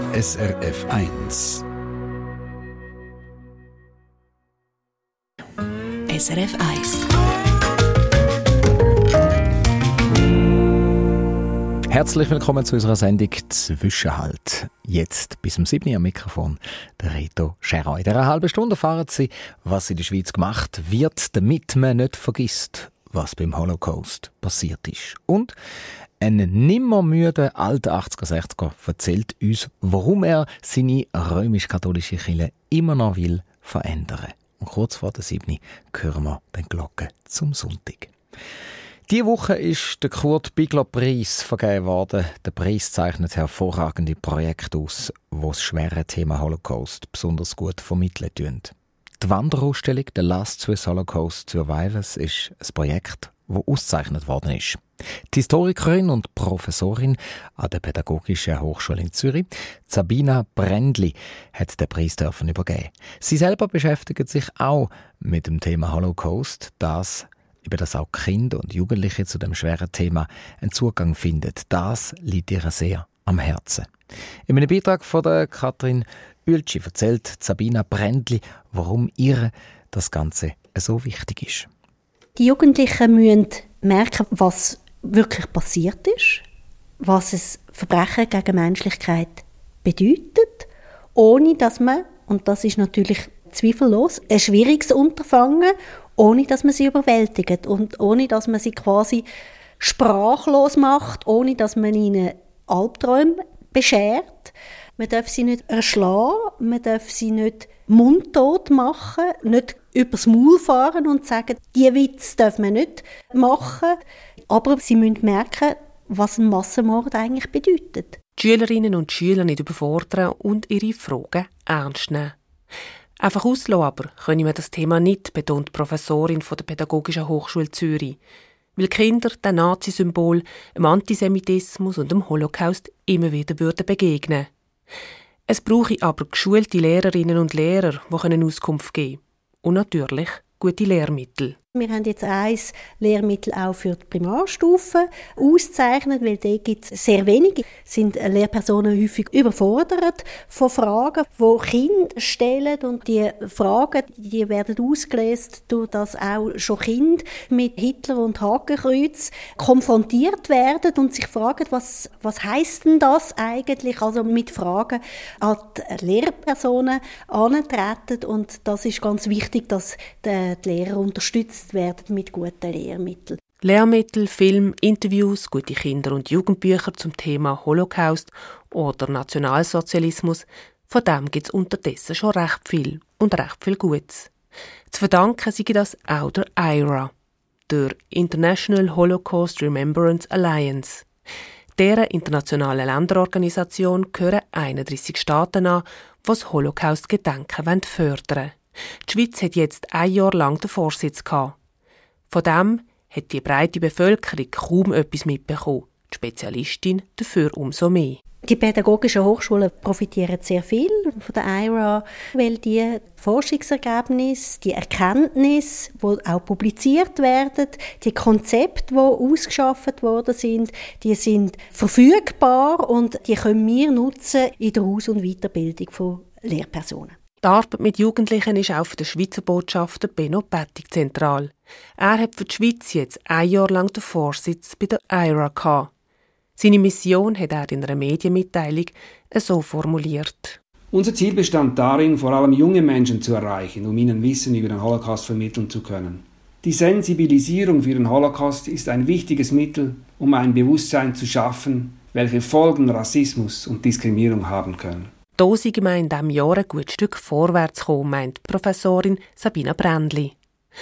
SRF 1. SRF 1. Herzlich willkommen zu unserer Sendung «Zwischenhalt». Jetzt bis um 7 Uhr am Mikrofon der Reto Scherer. In dieser halben Stunde erfahren Sie, was in der Schweiz gemacht wird, damit man nicht vergisst, was beim Holocaust passiert ist. Und ein nimmermüder alter 80er-60er erzählt uns, warum er seine römisch-katholische Kirche immer noch will verändern. Und kurz vor der 7 hören wir den Glocken zum Sonntag. Diese Woche ist der Kurt-Bigler-Preis vergeben worden. Der Preis zeichnet hervorragende Projekte aus, die das schwere Thema Holocaust besonders gut vermitteln tun. Die Wanderausstellung «The Last Swiss Holocaust Survivors» ist ein Projekt, das ausgezeichnet worden ist. Die Historikerin und Professorin an der Pädagogischen Hochschule in Zürich, Sabina Brändli, hat den Preis übergeben. Sie selber beschäftigt sich auch mit dem Thema Holocaust, über das auch Kinder und Jugendliche zu dem schweren Thema einen Zugang finden. Das liegt ihr sehr am Herzen. In einem Beitrag von der Katrin Ueltschi erzählt Sabina Brändli, warum ihr das Ganze so wichtig ist. Die Jugendlichen müssen merken, was wirklich passiert ist, was ein Verbrechen gegen Menschlichkeit bedeutet, ohne dass man, und das ist natürlich zweifellos, ein schwieriges Unterfangen, ohne dass man sie überwältigt und ohne dass man sie quasi sprachlos macht, ohne dass man ihnen Albträume beschert. Man darf sie nicht erschlagen, man darf sie nicht mundtot machen, nicht übers Maul fahren und sagen, diese Witze darf man nicht machen. Aber sie müssen merken, was ein Massenmord eigentlich bedeutet. Die Schülerinnen und Schüler nicht überfordern und ihre Fragen ernst nehmen. Einfach auslassen aber können wir das Thema nicht, betont die Professorin von der Pädagogischen Hochschule Zürich. Weil Kinder dem Nazisymbol, dem Antisemitismus und dem Holocaust immer wieder begegnen würden. Es brauche aber geschulte Lehrerinnen und Lehrer, die Auskunft geben können. Und natürlich gute Lehrmittel. Wir haben jetzt ein Lehrmittel auch für die Primarstufe ausgezeichnet, weil dort gibt es sehr wenige. Sind Lehrpersonen häufig überfordert von Fragen, die Kinder stellen. Und die Fragen, die werden ausgelesen, durch das auch schon Kinder mit Hitler und Hakenkreuz konfrontiert werden und sich fragen, was heisst denn das eigentlich? Also mit Fragen an die Lehrpersonen herantreten. Und das ist ganz wichtig, dass die Lehrer unterstützt werden mit guten Lehrmitteln. Lehrmittel, Film, Interviews, gute Kinder- und Jugendbücher zum Thema Holocaust oder Nationalsozialismus, von dem gibt es unterdessen schon recht viel und recht viel Gutes. Zu verdanken sei das auch der IHRA, der International Holocaust Remembrance Alliance. Deren internationale Länderorganisation gehören 31 Staaten an, die das Holocaust-Gedenken fördern wollen. Die Schweiz hat jetzt ein Jahr lang den Vorsitz gehabt. Von dem hat die breite Bevölkerung kaum etwas mitbekommen, die Spezialistin dafür umso mehr. Die pädagogischen Hochschulen profitieren sehr viel von der IHRA, weil die Forschungsergebnisse, die Erkenntnisse, die auch publiziert werden, die Konzepte, die ausgeschafft worden sind, die sind verfügbar und die können wir nutzen in der Aus- und Weiterbildung von Lehrpersonen. Die Arbeit mit Jugendlichen ist auch für den Schweizer Botschafter Benno Bettig zentral. Er hat für die Schweiz jetzt ein Jahr lang den Vorsitz bei der IHRA gehabt. Seine Mission hat er in einer Medienmitteilung so formuliert. Unser Ziel bestand darin, vor allem junge Menschen zu erreichen, um ihnen Wissen über den Holocaust vermitteln zu können. Die Sensibilisierung für den Holocaust ist ein wichtiges Mittel, um ein Bewusstsein zu schaffen, welche Folgen Rassismus und Diskriminierung haben können. Da sei man in diesem Jahr ein gutes Stück vorwärts gekommen, meint Professorin Sabina Brändli.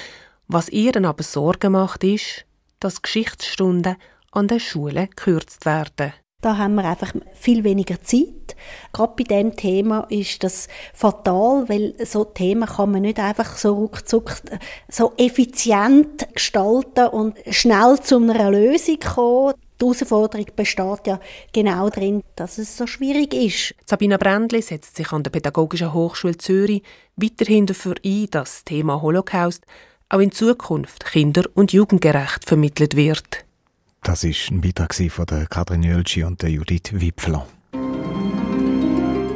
Was ihr aber Sorgen macht, ist, dass Geschichtsstunden an den Schulen gekürzt werden. Da haben wir einfach viel weniger Zeit. Gerade bei diesem Thema ist das fatal, weil so Themen kann man nicht einfach so ruckzuck so effizient gestalten und schnell zu einer Lösung kommen. Die Herausforderung besteht ja genau darin, dass es so schwierig ist. Sabina Brändli setzt sich an der Pädagogischen Hochschule Zürich weiterhin dafür ein, dass das Thema Holocaust auch in Zukunft kinder- und jugendgerecht vermittelt wird. Das war ein Beitrag von der Katrin Ueltschi und der Judith Wipfler.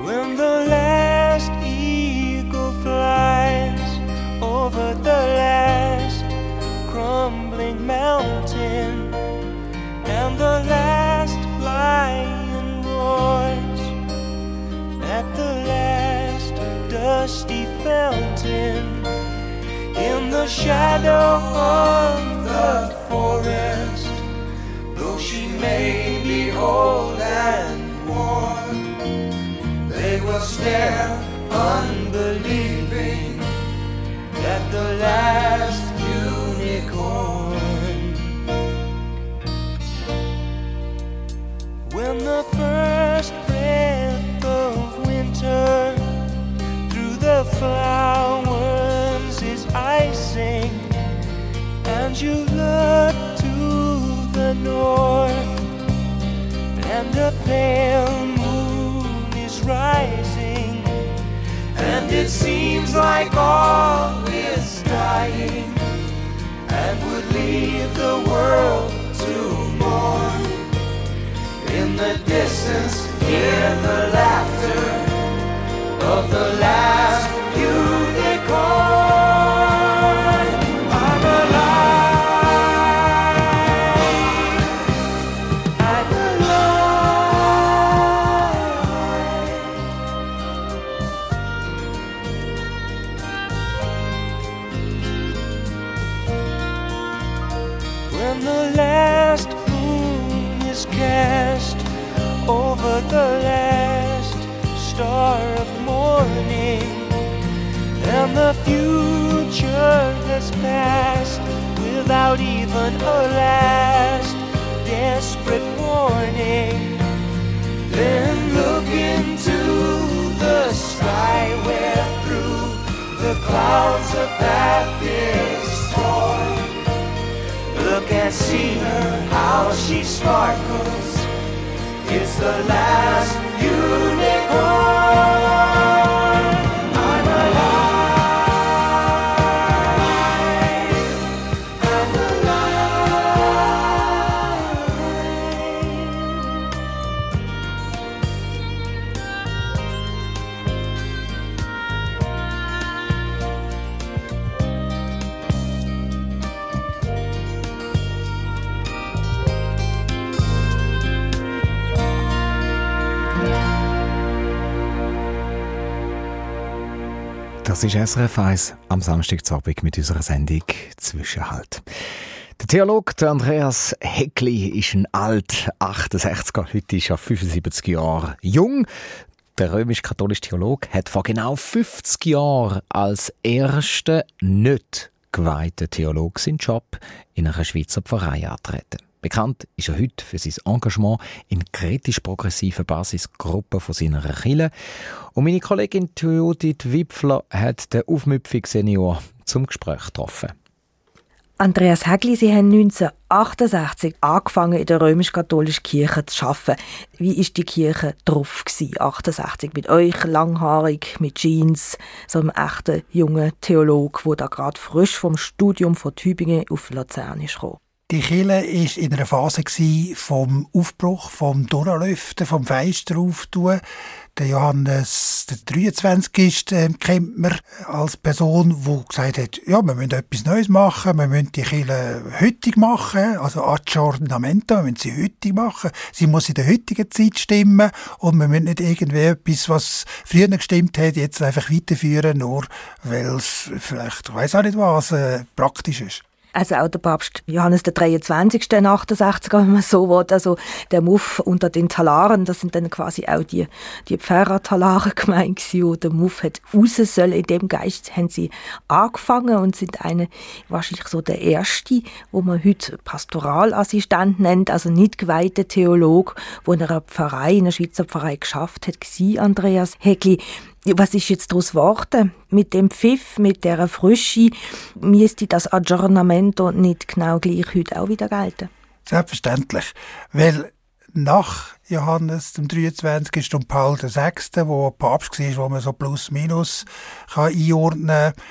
When the last eagle flies over the last crumbling mountain, and the last lion roars at the last dusty fountain, in the shadow of the forest, though she may be old and worn, they will stare unbelieving at the last unicorn. When the first breath of winter through the flowers is icing, and you look to the north, and a pale moon is rising, and it seems like all is dying, and would leave the world to mourn. In the distance, hear the laughter of the last unicorn. I'm alive, I'm alive. When the last moon is cast over the last star of morning, and the future has passed without even a last desperate warning, then look into the sky where through the clouds a path is torn. Look and see her, how she sparkles. It's the last unicorn. I'm alive, I'm Das ist SRF 1 am Samstagabend mit unserer Sendung «Zwischenhalt». Der Theologe Andreas Heckli ist ein alt 68er, heute ist er 75 Jahre jung. Der römisch-katholische Theologe hat vor genau 50 Jahren als erster nicht geweihter Theologe seinen Job in einer Schweizer Pfarrei angetreten. Bekannt ist er heute für sein Engagement in kritisch-progressiven Basisgruppen von seiner Kirche. Und meine Kollegin Judith Wipfler hat den Aufmüpfig-Senior zum Gespräch getroffen. Andreas Heckli, Sie haben 1968 angefangen, in der römisch-katholischen Kirche zu arbeiten. Wie war die Kirche drauf 1968 mit euch, langhaarig, mit Jeans, so einem echten jungen Theologe, der da gerade frisch vom Studium von Tübingen auf Luzern ist gekommen? Die Kirche war in einer Phase vom Aufbruch, vom Durchlüften, vom Fenster auftun. Der Johannes der 23. Kennt man als Person, die gesagt hat, ja, wir müssen etwas Neues machen, wir müssen die Kirche heutig machen, also Aggiornamento, wir müssen sie heutig machen. Sie muss in der heutigen Zeit stimmen und wir müssen nicht irgendwie etwas, was früher gestimmt hat, jetzt einfach weiterführen, nur weil es vielleicht, ich weiss auch nicht was, praktisch ist. Also auch der Papst Johannes der 23. 68, wenn man so will. Also der Muff unter den Talaren, das sind dann quasi auch die Pfarrer-Talaren gemeint gewesen. Und der Muff hat raus sollen. In dem Geist haben sie angefangen und sind wahrscheinlich so der erste, wo man heute Pastoralassistent nennt, also nicht geweihter Theologe, der in einer Pfarrei, in einer Schweizer Pfarrei geschafft hat, war Andreas Heckli. Was ist jetzt daraus geworden? Mit dem Pfiff, mit dieser Frische, müsste das Aggiornamento nicht genau gleich heute auch wieder gelten? Selbstverständlich, weil nach Johannes dem 23. und Paul VI., der Papst war, wo man so plus minus einordnen kann,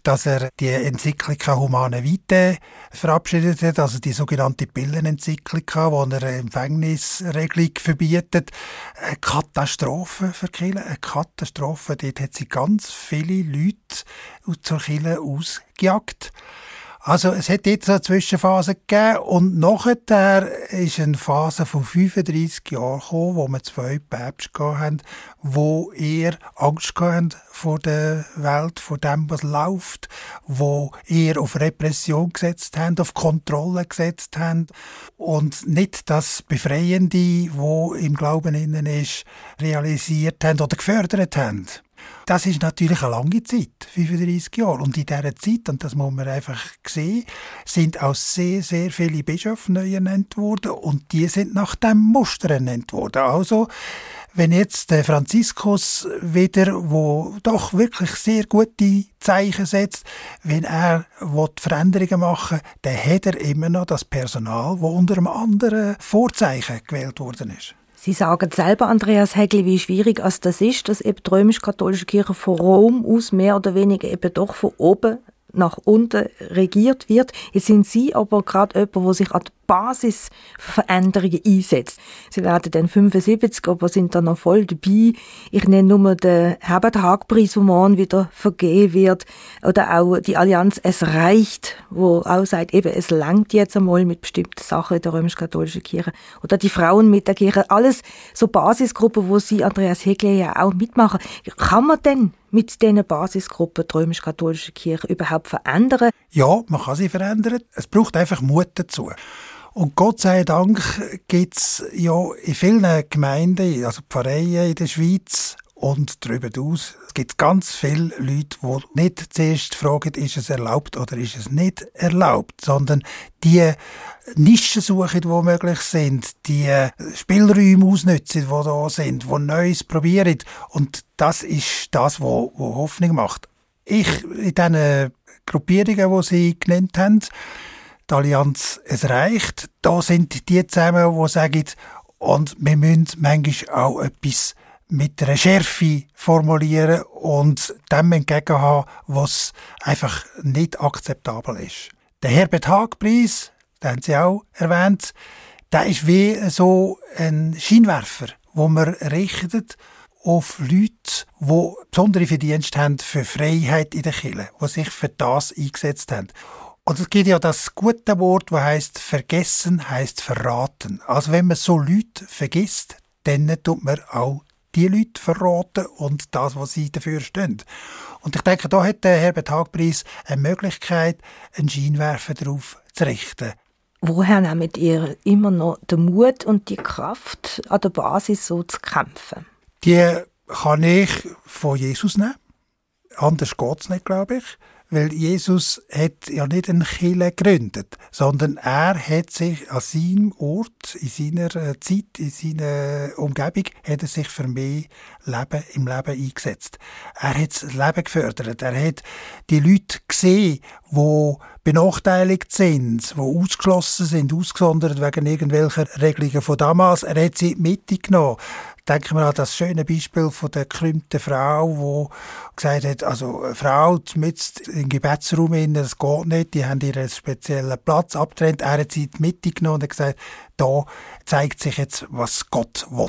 dass er die Enzyklika Humane Vitae verabschiedet hat, also die sogenannte Pillenenzyklika, wo er eine Empfängnisregelung verbietet. Eine Katastrophe für die Kirche, eine Katastrophe. Dort hat sie ganz viele Leute zur Kirche ausgejagt. Also es hat jetzt so eine Zwischenphase gegeben und nachher ist eine Phase von 35 Jahren gekommen, wo wir 2 Päpste hatten, wo eher Angst hatten vor der Welt, vor dem, was läuft, wo eher auf Repression gesetzt haben, auf Kontrolle gesetzt haben und nicht das Befreiende, wo im Glauben innen ist, realisiert haben oder gefördert haben. Das ist natürlich eine lange Zeit, 35 Jahre. Und in dieser Zeit, und das muss man einfach sehen, sind auch sehr, sehr viele Bischöfe neu ernannt worden und die sind nach dem Muster ernannt worden. Also, wenn jetzt der Franziskus wieder, wo doch wirklich sehr gute Zeichen setzt, wenn er Veränderungen machen will, dann hat er immer noch das Personal, das unter einem anderen Vorzeichen gewählt worden ist. Sie sagen selber, Andreas Hägli, wie schwierig das ist, dass eben die römisch-katholische Kirche von Rom aus mehr oder weniger eben doch von oben nach unten regiert wird. Jetzt sind Sie aber gerade jemand, der sich an die Basisveränderungen einsetzt. Sie werden dann 75, aber sind dann noch voll dabei. Ich nenne nur den Herbert-Haag-Preis, der morgen wieder vergeben wird. Oder auch die Allianz «Es reicht», wo auch sagt, eben, es langt jetzt einmal mit bestimmten Sachen in der römisch-katholischen Kirche. Oder die Frauen mit der Kirche. Alles so Basisgruppen, wo Sie, Andreas Hägli, ja auch mitmachen. Kann man denn mit diesen Basisgruppen die römisch-katholische Kirche überhaupt verändern? Ja, man kann sie verändern. Es braucht einfach Mut dazu. Und Gott sei Dank gibt es ja in vielen Gemeinden, also Pfarreien in der Schweiz und darüber hinaus, es gibt ganz viele Leute, die nicht zuerst fragen, ist es erlaubt oder ist es nicht erlaubt, sondern die Nischen suchen, die möglich sind, die Spielräume ausnutzen, die da sind, die Neues probieren. Und das ist das, was Hoffnung macht. Ich, in diesen Gruppierungen, die Sie genannt haben, die Allianz «Es reicht», da sind die zusammen, die sagen, und wir müssen manchmal auch etwas mit einer Schärfe formulieren und dem entgegenhaben, was einfach nicht akzeptabel ist. Der Herbert-Haag-Preis, den haben Sie auch erwähnt, der ist wie so ein Scheinwerfer, wo man richtet auf Leute, die besondere Verdienste haben für Freiheit in der Kirche, die sich für das eingesetzt haben. Und es gibt ja das gute Wort, das heisst, vergessen heisst verraten. Also wenn man so Leute vergisst, dann tut man auch die Leute verraten und das, was sie dafür stehen. Und ich denke, da hat der Herbert-Haag-Preis eine Möglichkeit, einen Scheinwerfer darauf zu richten. Woher nehmt ihr immer noch den Mut und die Kraft, an der Basis so zu kämpfen? Die kann ich von Jesus nehmen. Anders geht es nicht, glaube ich. Weil Jesus hat ja nicht eine Kirche gegründet, sondern er hat sich an seinem Ort, in seiner Zeit, in seiner Umgebung, hat er sich für mehr Leben im Leben eingesetzt. Er hat das Leben gefördert. Er hat die Leute gesehen, die benachteiligt sind, die ausgeschlossen sind, ausgesondert wegen irgendwelcher Regelungen von damals. Er hat sie in die Mitte genommen. Denken wir an das schöne Beispiel von der gekrümmten Frau, die gesagt hat, also eine Frau mit im Gebetsraum innen, das geht nicht, die haben ihren speziellen Platz abgetrennt. Er hat sie in die Mitte genommen und hat gesagt, da zeigt sich jetzt, was Gott will.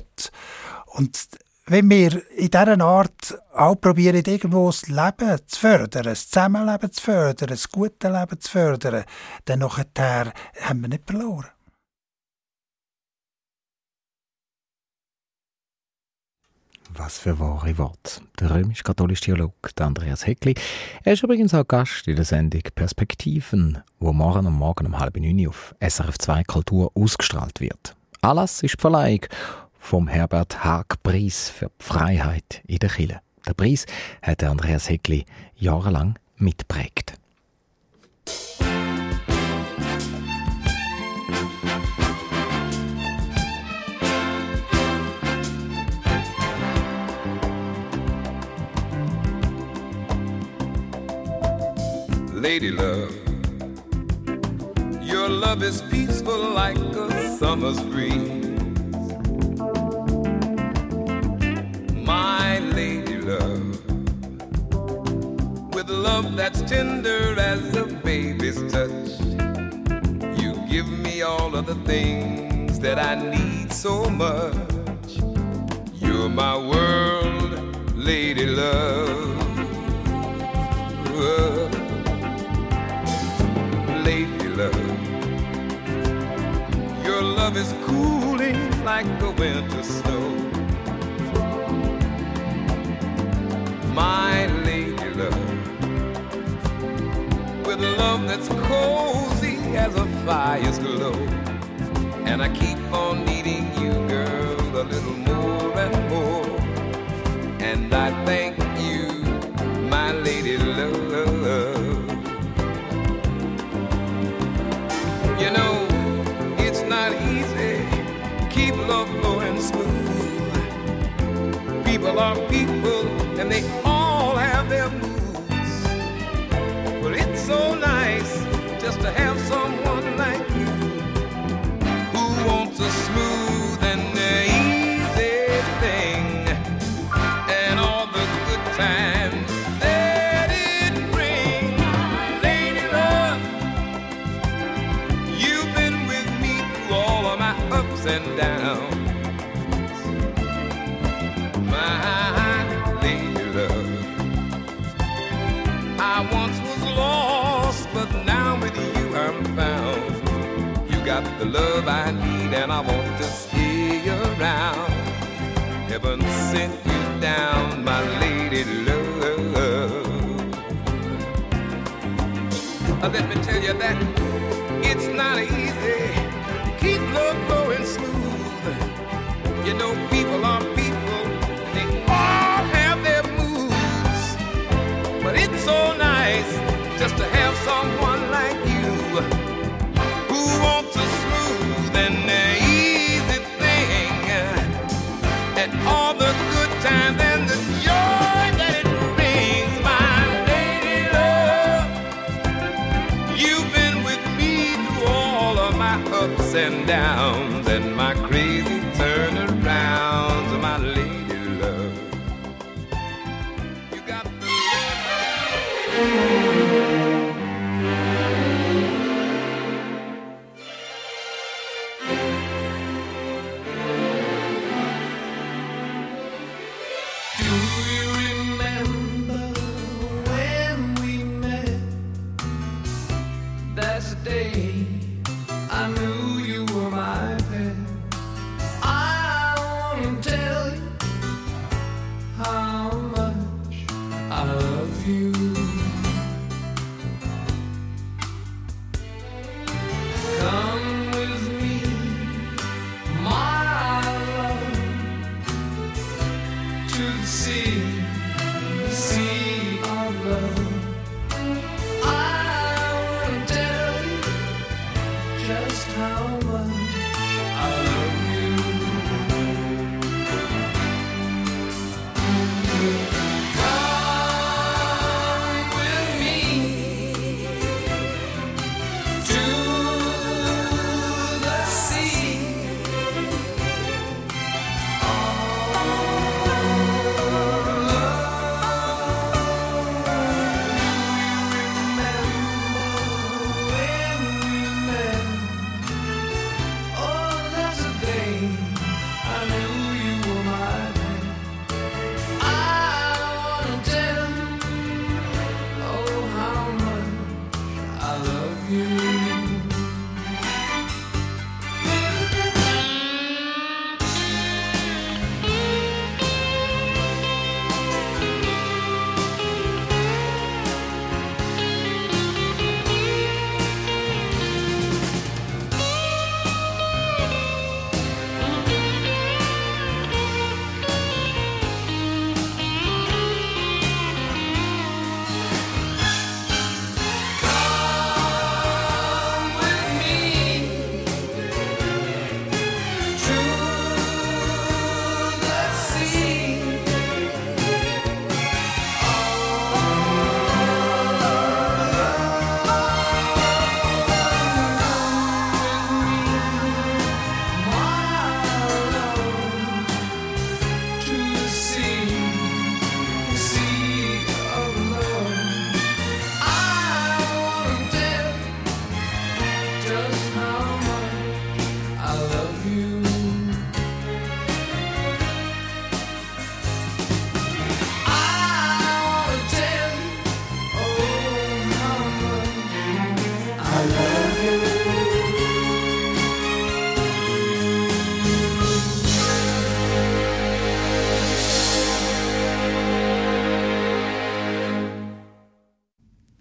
Und wenn wir in dieser Art auch probieren, irgendwo das Leben zu fördern, das Zusammenleben zu fördern, das gute Leben zu fördern, dann nachher haben wir nicht verloren. Was für wahre Worte. Der römisch-katholische Theologe Andreas Hägli. Er ist übrigens auch Gast in der Sendung «Perspektiven», wo morgen um 8:30 auf SRF 2 Kultur ausgestrahlt wird. Anlass ist die Verleihung vom Herbert-Haag-Preis für die Freiheit in der Kirche. Der Preis hat Andreas Hägli jahrelang mitgeprägt. Lady love, your love is peaceful like a summer's breeze. My lady love, with love love that's tender as a baby's touch. You give me all of the things that I need so much. You're my world, lady love. Lady love. Your love is cooling like the winter snow. My lady love, with love that's cozy as a fire's glow. And I keep on needing you, girl, a little more and more. And I thank you, my lady love. You know, it's not easy, keep love flowing smooth. People are people, and they all have their moods. But it's so nice just to have someone like you who wants a smooth and easy thing, and all the good times that it brings. Lady love, you've been with me through all of my ups and downs. I once was lost, but now with you I'm found. You got the love I need, and I want to stay around. Heaven sent you down, my lady love. Let me tell you that it's not easy. Keep love going smooth. You know, people are people, they all have their moods. But it's so nice just to have someone like you who wants a smooth and easy thing, and all the good times and the joy that it brings. My lady love, you've been with me through all of my ups and downs and my crazy turnarounds. My lady love, you got the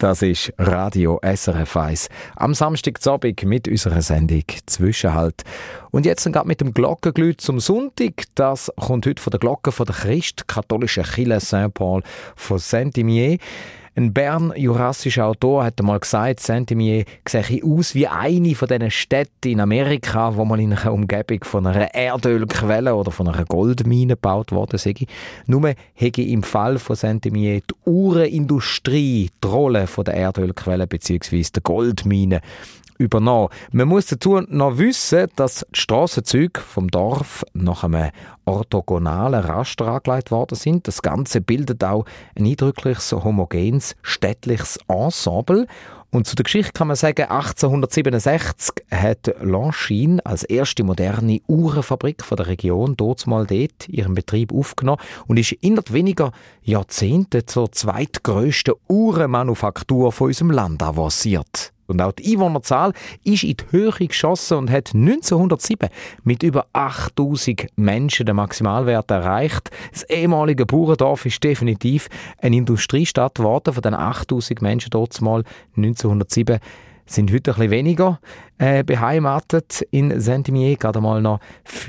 Das ist Radio SRF 1 am Samstagabend mit unserer Sendung «Zwischenhalt». Und jetzt gerade mit dem Glockengeläut zum Sonntag. Das kommt heute von der Glocke von der christkatholischen Kirche Saint-Paul von Saint-Imier. Ein bern-jurassischer Autor hat einmal gesagt, Saint-Imier sehe aus wie eine von diesen Städten in Amerika, wo man in einer Umgebung von einer Erdölquelle oder von einer Goldmine gebaut worden sei. Nur hätte im Fall von Saint-Imier die Uhrenindustrie die Rolle von der Erdölquelle bzw. der Goldmine übernommen. Man muss dazu noch wissen, dass die Strassenzüge vom Dorf nach einem orthogonalen Raster angelegt worden sind. Das Ganze bildet auch ein eindrückliches, homogenes, städtliches Ensemble. Und zu der Geschichte kann man sagen, 1867 hat Longines als erste moderne Uhrenfabrik von der Region dortmal dort ihren Betrieb aufgenommen und ist innerhalb weniger Jahrzehnte zur zweitgrössten Uhrenmanufaktur von unserem Land avanciert. Und auch die Einwohnerzahl ist in die Höhe geschossen und hat 1907 mit über 8000 Menschen den Maximalwert erreicht. Das ehemalige Bauerndorf ist definitiv eine Industriestadt geworden. Von den 8000 Menschen dort mal 1907 sind heute ein bisschen weniger beheimatet in Saint-Imier. Gerade mal noch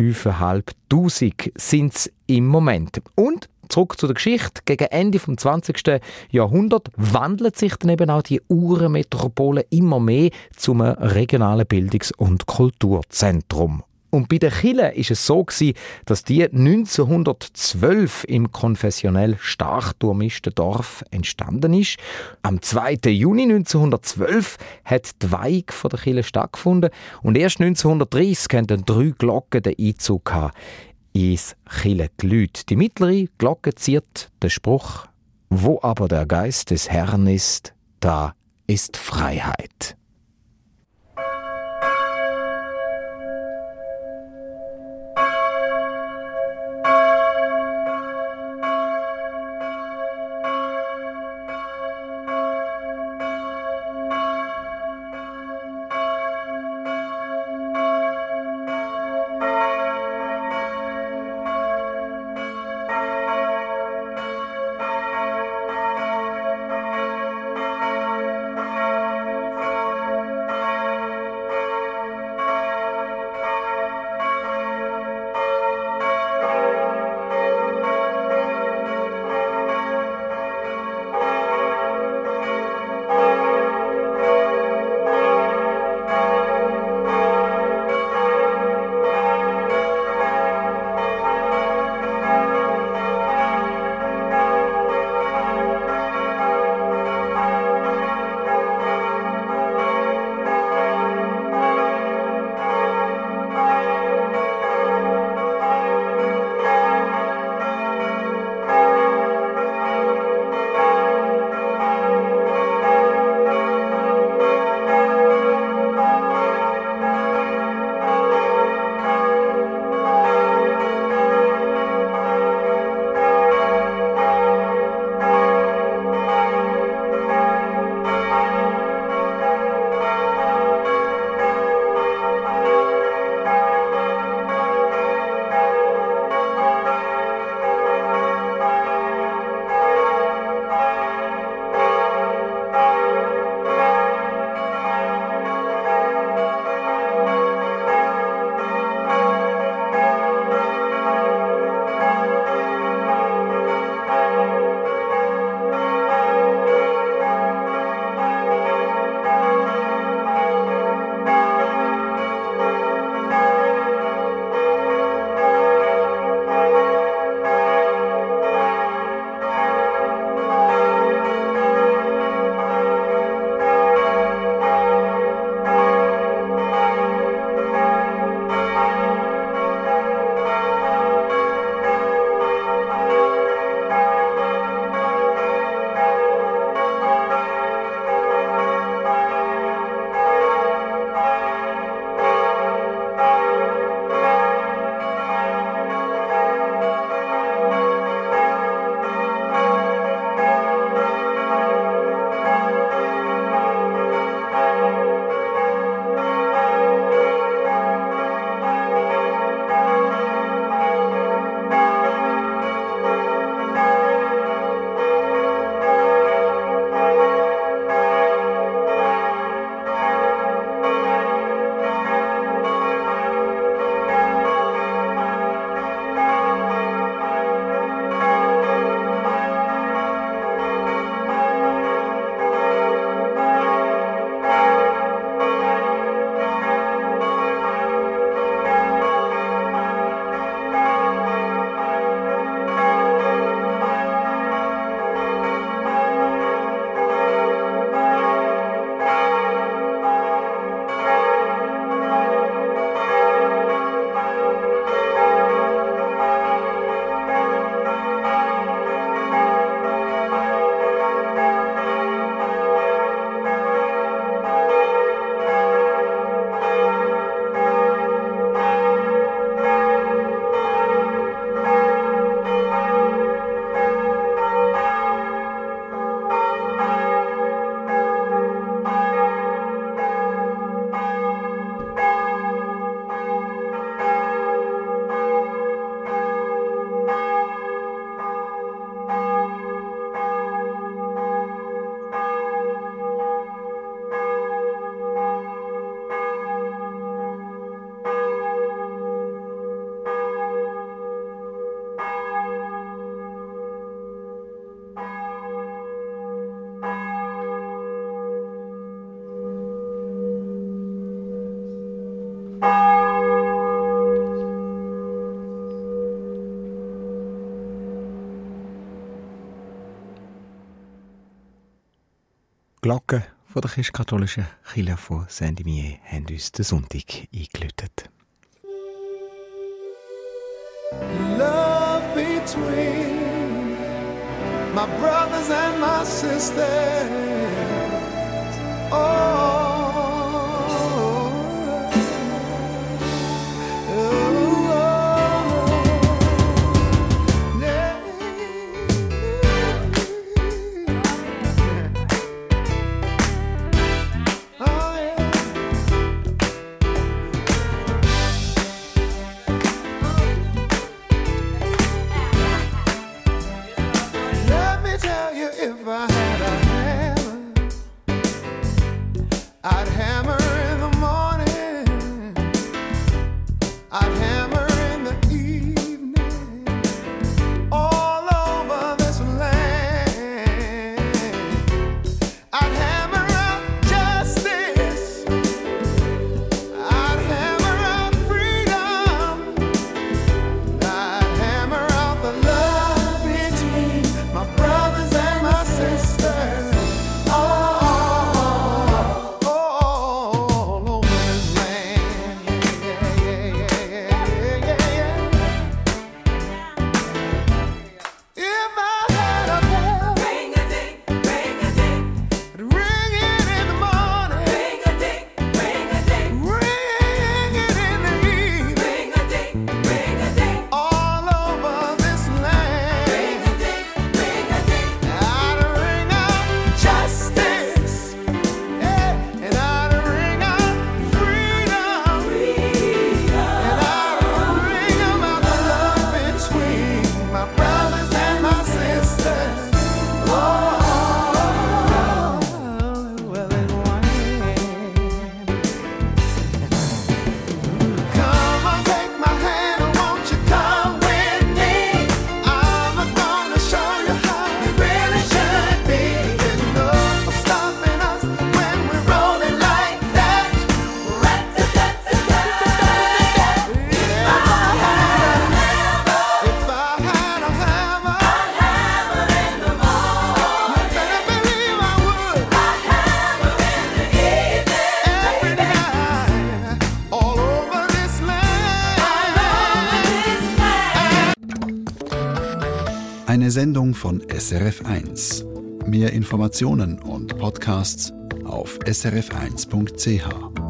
5'500 sind es im Moment. Und zurück zu der Geschichte. Gegen Ende des 20. Jahrhunderts wandelt sich dann eben auch die Uhrenmetropole immer mehr zum regionalen Bildungs- und Kulturzentrum. Und bei den Kirchen war es so, dass die 1912 im konfessionell stark durchmischten Dorf entstanden ist. Am 2. Juni 1912 hat die Weihung der Kirche stattgefunden und erst 1930 haben dann 3 Glocken den Einzug gehabt ins Kirchengeläut. Die mittlere Glocke ziert den Spruch: Wo aber der Geist des Herrn ist, da ist Freiheit. Glocken von der christkatholischen Kirche von Saint-Imier haben uns den Sonntag eingeläutet. Love between my brothers and my sisters. Oh. I'd hammer in the morning, I'd hammer in the evening, all over this land. I'd hammer out justice, I'd hammer out freedom, I'd hammer out the love between my brothers and my sisters. Eine Sendung von SRF1. Mehr Informationen und Podcasts auf srf1.ch.